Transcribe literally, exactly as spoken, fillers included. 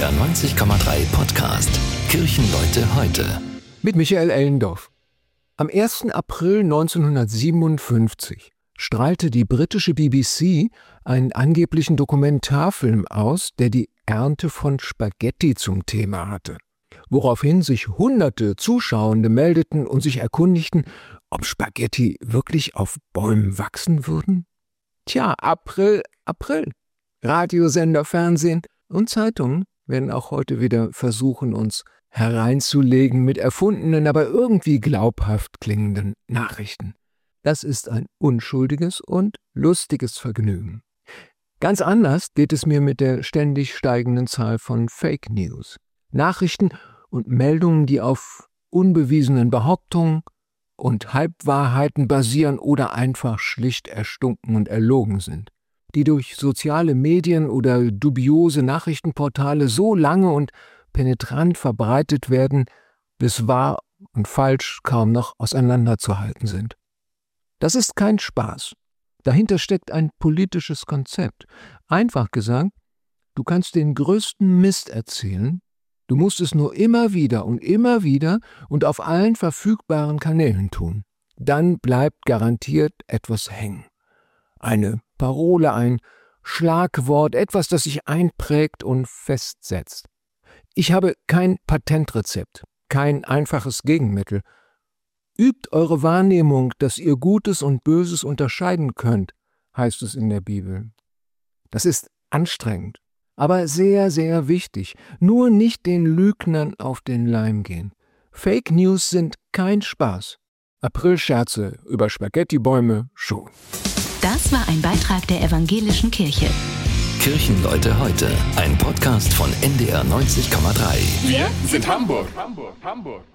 R neunzig Komma drei Podcast Kirchenleute heute. Mit Michael Ellendorf. Am ersten April neunzehnhundertsiebenundfünfzig strahlte die britische B B C einen angeblichen Dokumentarfilm aus, der die Ernte von Spaghetti zum Thema hatte. Woraufhin sich hunderte Zuschauende meldeten und sich erkundigten, ob Spaghetti wirklich auf Bäumen wachsen würden? Tja, April, April. Radiosender, Fernsehen und Zeitungen werden auch heute wieder versuchen, uns hereinzulegen mit erfundenen, aber irgendwie glaubhaft klingenden Nachrichten. Das ist ein unschuldiges und lustiges Vergnügen. Ganz anders geht es mir mit der ständig steigenden Zahl von Fake News. Nachrichten und Meldungen, die auf unbewiesenen Behauptungen und Halbwahrheiten basieren oder einfach schlicht erstunken und erlogen sind, die durch soziale Medien oder dubiose Nachrichtenportale so lange und penetrant verbreitet werden, bis wahr und falsch kaum noch auseinanderzuhalten sind. Das ist kein Spaß. Dahinter steckt ein politisches Konzept. Einfach gesagt, du kannst den größten Mist erzählen, du musst es nur immer wieder und immer wieder und auf allen verfügbaren Kanälen tun. Dann bleibt garantiert etwas hängen. Eine Parole, ein Schlagwort, etwas, das sich einprägt und festsetzt. Ich habe kein Patentrezept, kein einfaches Gegenmittel. Übt eure Wahrnehmung, dass ihr Gutes und Böses unterscheiden könnt, heißt es in der Bibel. Das ist anstrengend, aber sehr, sehr wichtig. Nur nicht den Lügnern auf den Leim gehen. Fake News sind kein Spaß. Aprilscherze über Spaghettibäume schon. Das war ein Beitrag der Evangelischen Kirche. Kirchenleute heute, ein Podcast von N D R neunzig Komma drei. Wir sind Hamburg. Hamburg, Hamburg.